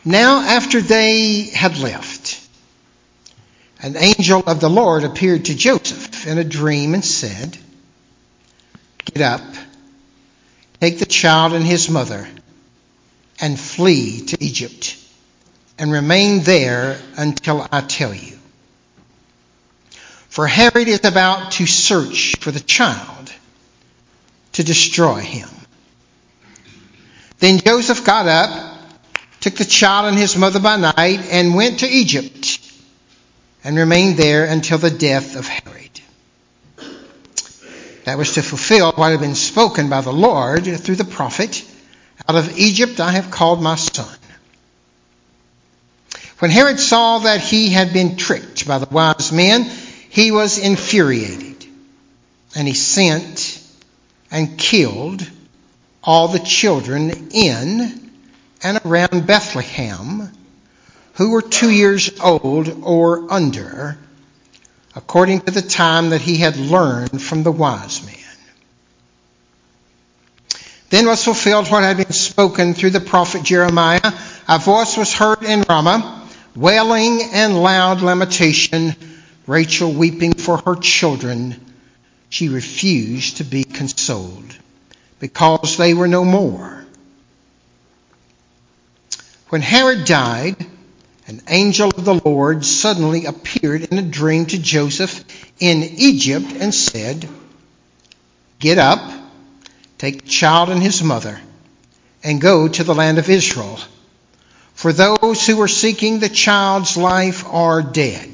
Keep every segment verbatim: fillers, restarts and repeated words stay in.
Now after they had left, an angel of the Lord appeared to Joseph in a dream and said, "Get up, take the child and his mother, and flee to Egypt, and remain there until I tell you. For Herod is about to search for the child to destroy him." Then Joseph got up, took the child and his mother by night, and went to Egypt, and remained there until the death of Herod. That was to fulfill what had been spoken by the Lord through the prophet, "Out of Egypt I have called my son." When Herod saw that he had been tricked by the wise men, he was infuriated, and he sent and killed all the children in and around Bethlehem who were two years old or under, according to the time that he had learned from the wise men. Then was fulfilled what had been spoken through the prophet Jeremiah. A voice was heard in Ramah, wailing and loud lamentation, Rachel weeping for her children. She refused to be consoled, because they were no more. When Herod died, an angel of the Lord suddenly appeared in a dream to Joseph in Egypt and said, "Get up, take the child and his mother, and go to the land of Israel. For those who were seeking the child's life are dead."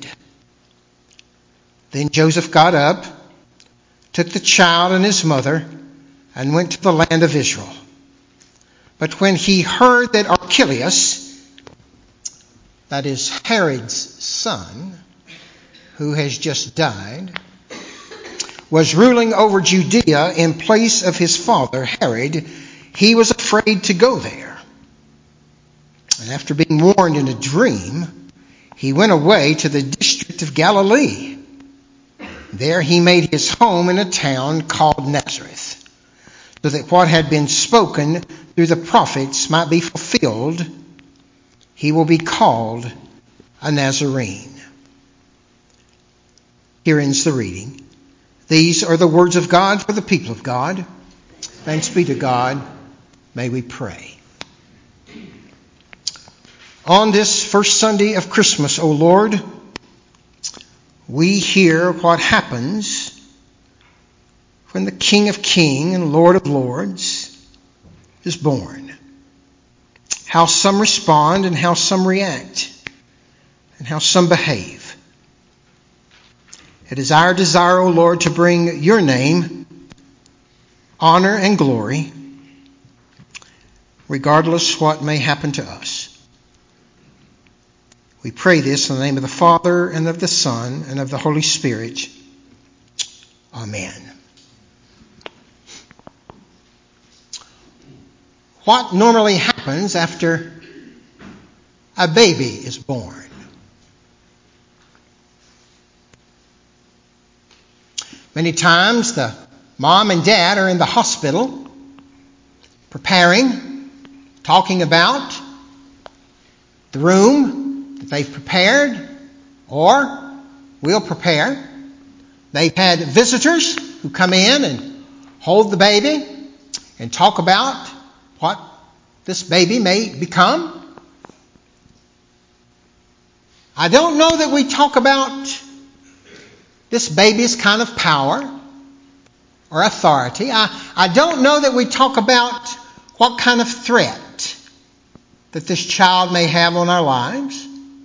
Then Joseph got up, took the child and his mother, and went to the land of Israel. But when he heard that Archelaus, that is Herod's son, who has just died, was ruling over Judea in place of his father Herod, he was afraid to go there. And after being warned in a dream, he went away to the district of Galilee. There he made his home in a town called Nazareth, so that what had been spoken through the prophets might be fulfilled: "He will be called a Nazarene." Here ends the reading. These are the words of God for the people of God. Thanks be to God. May we pray. On this first Sunday of Christmas, O Lord, we hear what happens when the King of Kings and Lord of Lords is born. How some respond and how some react and how some behave. It is our desire, O Lord, to bring your name, honor and glory, regardless what may happen to us. We pray this in the name of the Father, and of the Son, and of the Holy Spirit. Amen. What normally happens after a baby is born? Many times the mom and dad are in the hospital preparing, talking about the room that they've prepared or will prepare. They've had visitors who come in and hold the baby and talk about what this baby may become. I don't know that we talk about this baby's kind of power or authority. I, I don't know that we talk about what kind of threat that this child may have on our lives.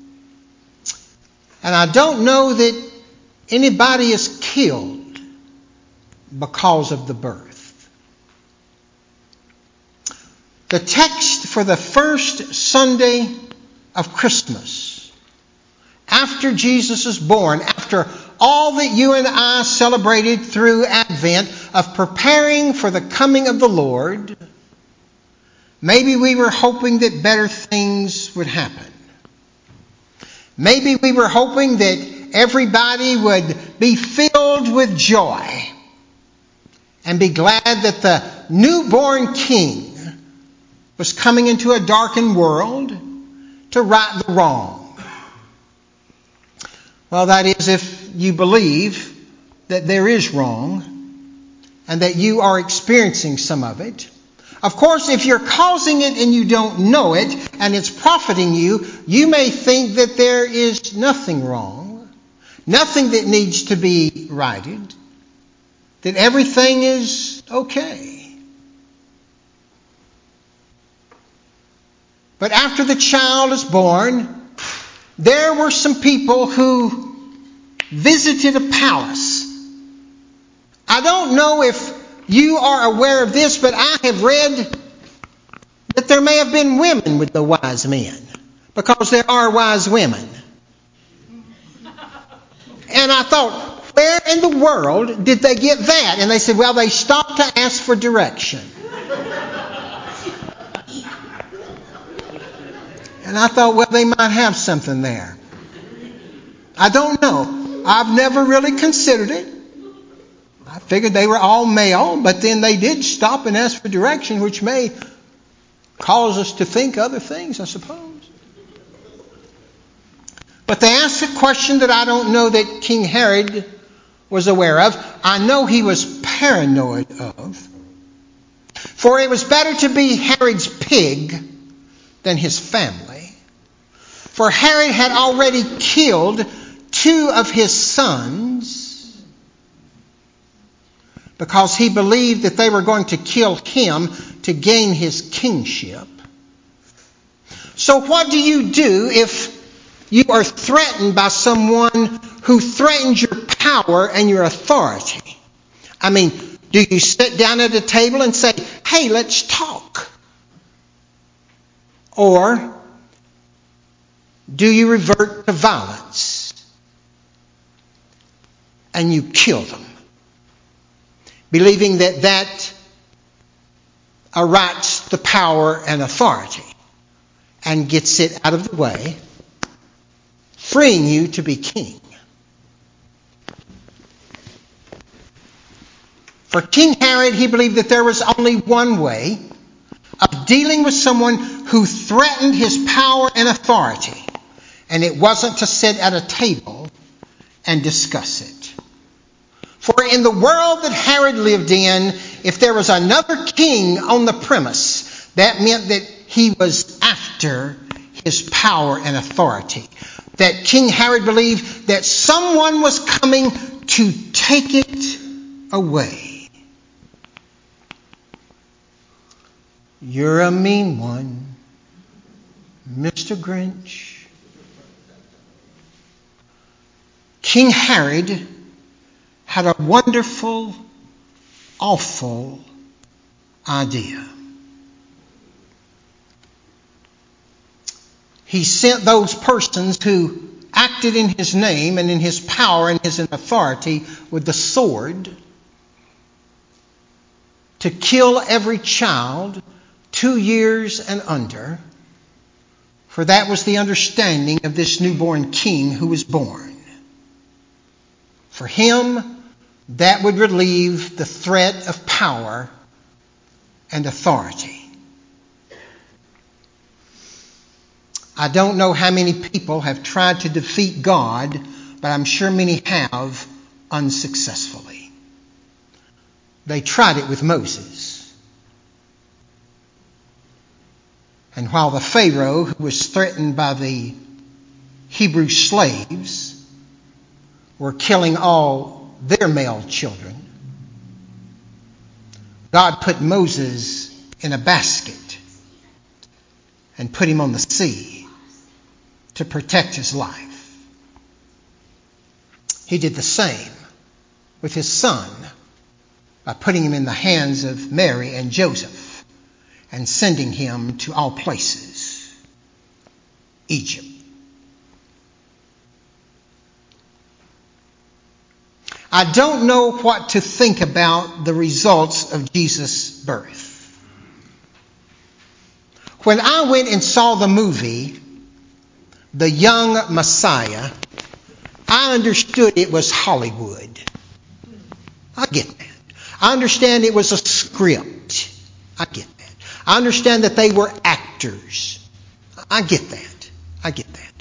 And I don't know that anybody is killed because of the birth. The text for the first Sunday of Christmas, after Jesus is born, after all that you and I celebrated through Advent of preparing for the coming of the Lord, maybe we were hoping that better things would happen. Maybe we were hoping that everybody would be filled with joy and be glad that the newborn King was coming into a darkened world to right the wrong. Well, that is if you believe that there is wrong and that you are experiencing some of it. Of course, if you're causing it and you don't know it and it's profiting you, you may think that there is nothing wrong, nothing that needs to be righted, that everything is okay. But after the child is born, there were some people who visited a palace. I don't know if you are aware of this, but I have read that there may have been women with the wise men, because there are wise women. And I thought, where in the world did they get that? And they said, well, they stopped to ask for direction. And I thought, well, they might have something there. I don't know. I've never really considered it. I figured they were all male, but then they did stop and ask for direction, which may cause us to think other things, I suppose. But they asked a question that I don't know that King Herod was aware of. I know he was paranoid of. For it was better to be Herod's pig than his family. For Herod had already killed two of his sons because he believed that they were going to kill him to gain his kingship. So what do you do if you are threatened by someone who threatens your power and your authority? I mean, do you sit down at a table and say, hey, let's talk? Or do you revert to violence and you kill them, believing that that arights the power and authority and gets it out of the way, freeing you to be king? For King Herod, he believed that there was only one way of dealing with someone who threatened his power and authority. And it wasn't to sit at a table and discuss it. For in the world that Herod lived in, if there was another king on the premise, that meant that he was after his power and authority. That King Herod believed that someone was coming to take it away. You're a mean one, Mister Grinch. King Herod had a wonderful, awful idea. He sent those persons who acted in his name and in his power and his authority with the sword to kill every child two years and under, for that was the understanding of this newborn king who was born. For him, that would relieve the threat of power and authority. I don't know how many people have tried to defeat God, but I'm sure many have unsuccessfully. They tried it with Moses. And while the Pharaoh, who was threatened by the Hebrew slaves, were killing all their male children, God put Moses in a basket and put him on the sea to protect his life. He did the same with his son by putting him in the hands of Mary and Joseph and sending him to all places, Egypt. I don't know what to think about the results of Jesus' birth. When I went and saw the movie, The Young Messiah, I understood it was Hollywood. I get that. I understand it was a script. I get that. I understand that they were actors. I get that. I get that.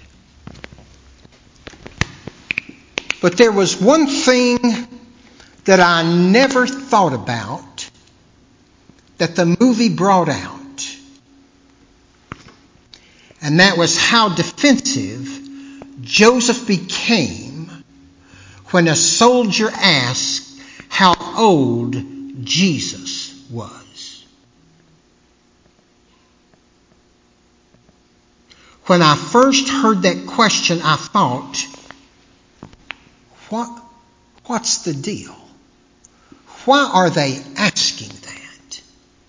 But there was one thing that I never thought about that the movie brought out. And that was how defensive Joseph became when a soldier asked how old Jesus was. When I first heard that question, I thought, what, what's the deal? Why are they asking that?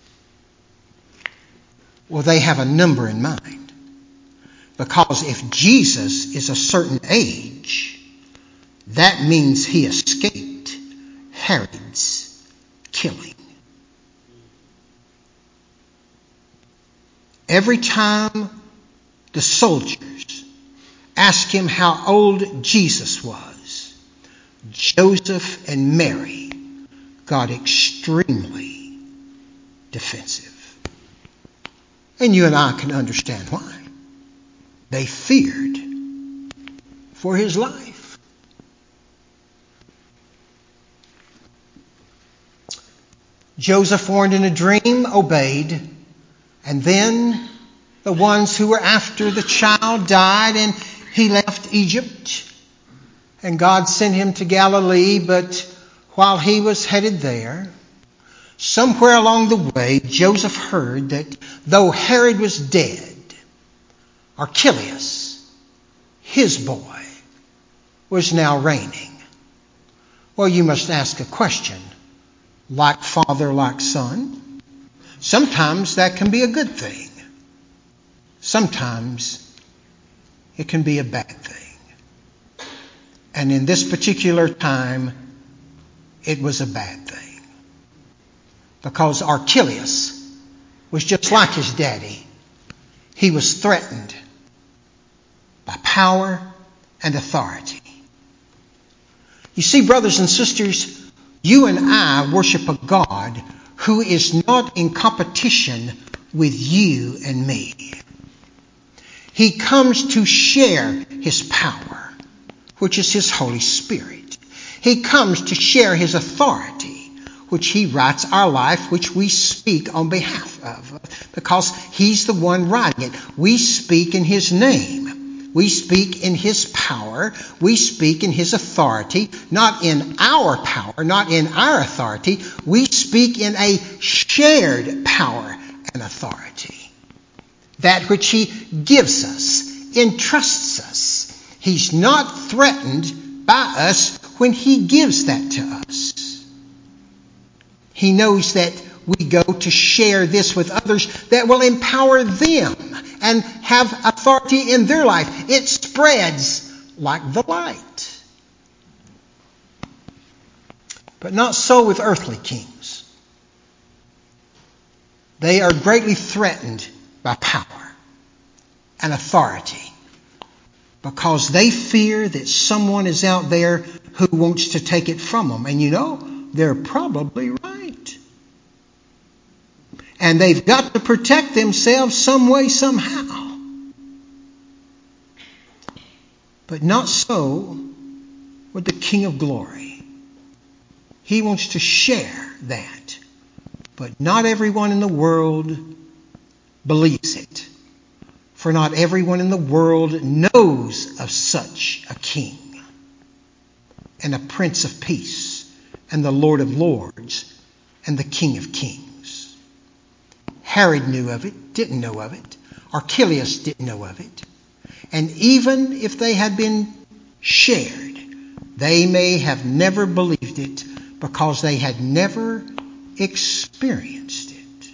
Well, they have a number in mind. Because if Jesus is a certain age, that means he escaped Herod's killing. Every time the soldiers asked him how old Jesus was, Joseph and Mary got extremely defensive. And you and I can understand why. They feared for his life. Joseph, warned in a dream, obeyed. And then the ones who were after the child died, and he left Egypt. And God sent him to Galilee, but while he was headed there, somewhere along the way, Joseph heard that though Herod was dead, Archelaus, his boy, was now reigning. Well, you must ask a question. Like father, like son? Sometimes that can be a good thing. Sometimes it can be a bad thing. And in this particular time, it was a bad thing. Because Archelaus was just like his daddy. He was threatened by power and authority. You see, brothers and sisters, you and I worship a God who is not in competition with you and me. He comes to share his power, which is his Holy Spirit. He comes to share his authority, which he writes our life, which we speak on behalf of, because he's the one writing it. We speak in his name. We speak in his power. We speak in his authority, not in our power, not in our authority. We speak in a shared power and authority. That which he gives us, entrusts us. He's not threatened by us when he gives that to us. He knows that we go to share this with others that will empower them and have authority in their life. It spreads like the light. But not so with earthly kings. They are greatly threatened by power and authority because they fear that someone is out there who wants to take it from them. And you know, they're probably right. And they've got to protect themselves some way, somehow. But not so with the King of Glory. He wants to share that. But not everyone in the world believes it. For not everyone in the world knows of such a king and a Prince of Peace and the Lord of Lords and the King of Kings. Herod knew of it, didn't know of it. Archelaus didn't know of it. And even if they had been shared, they may have never believed it because they had never experienced it.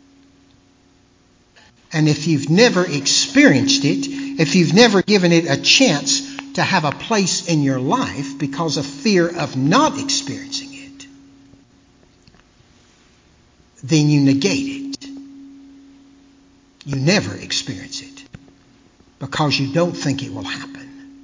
And if you've never experienced it, if you've never given it a chance to have a place in your life because of fear of not experiencing it, then you negate it. You never experience it because you don't think it will happen.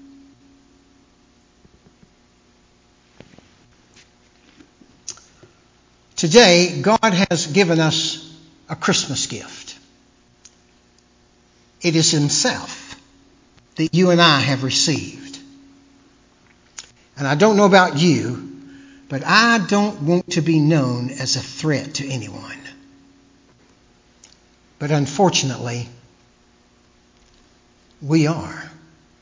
Today, God has given us a Christmas gift. It is himself. that you and I have received. And I don't know about you, but I don't want to be known as a threat to anyone. But unfortunately, we are.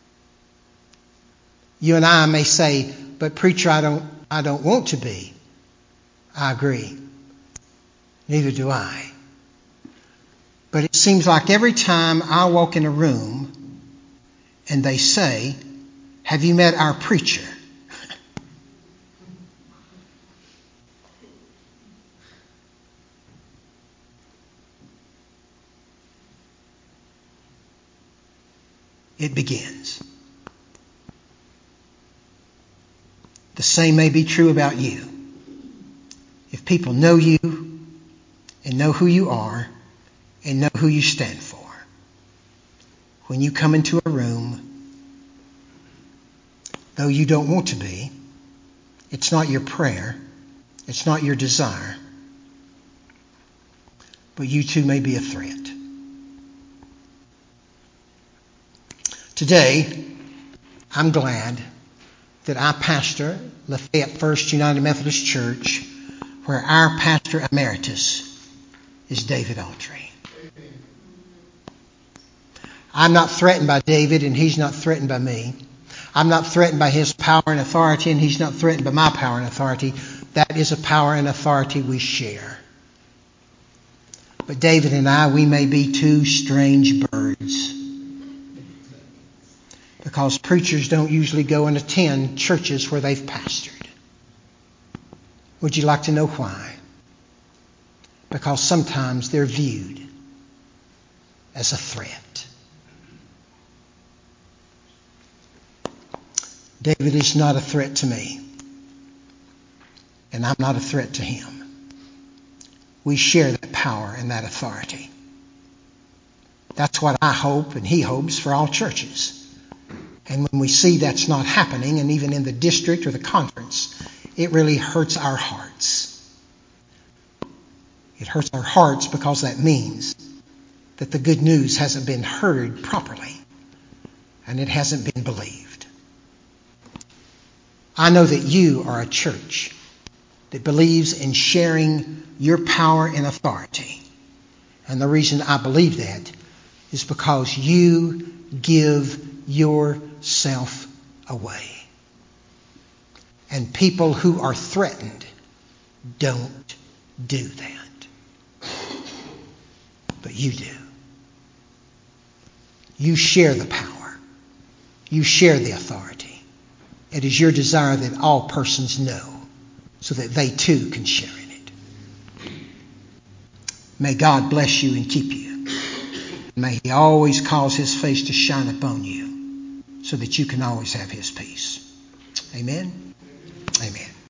You and I may say, but preacher, I don't, I don't want to be. I agree. Neither do I. But it seems like every time I walk in a room and they say, have you met our preacher? It begins. The same may be true about you. If people know you and know who you are and know who you stand for, when you come into a room, though you don't want to be, it's not your prayer, it's not your desire, but you too may be a threat. Today, I'm glad that I pastor Lafayette First United Methodist Church, where our pastor emeritus is David Autry. I'm not threatened by David, and he's not threatened by me. I'm not threatened by his power and authority, and he's not threatened by my power and authority. That is a power and authority we share. But David and I, we may be two strange birds, because preachers don't usually go and attend churches where they've pastored. Would you like to know why? Because sometimes they're viewed as a threat. David is not a threat to me, and I'm not a threat to him. We share that power and that authority. That's what I hope, and he hopes, for all churches. And when we see that's not happening, and even in the district or the conference, it really hurts our hearts. It hurts our hearts because that means that the good news hasn't been heard properly, and it hasn't been believed. I know that you are a church that believes in sharing your power and authority. And the reason I believe that is because you give yourself away. And people who are threatened don't do that. But you do. You share the power. You share the authority. It is your desire that all persons know, so that they too can share in it. May God bless you and keep you. May he always cause his face to shine upon you, so that you can always have his peace. Amen? Amen.